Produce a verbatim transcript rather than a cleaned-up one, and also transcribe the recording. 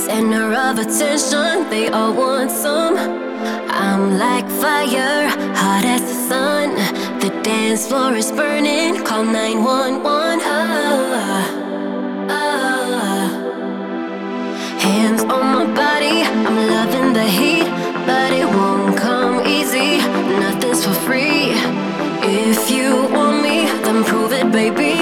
Center of attention, they all want some. I'm like fire, hot as the sun. The dance floor is burning, call nine one one. Ah, ah. Hands on my body, I'm loving the heat, but it won't come easy. Nothing's for free. If you want me, then prove it, baby.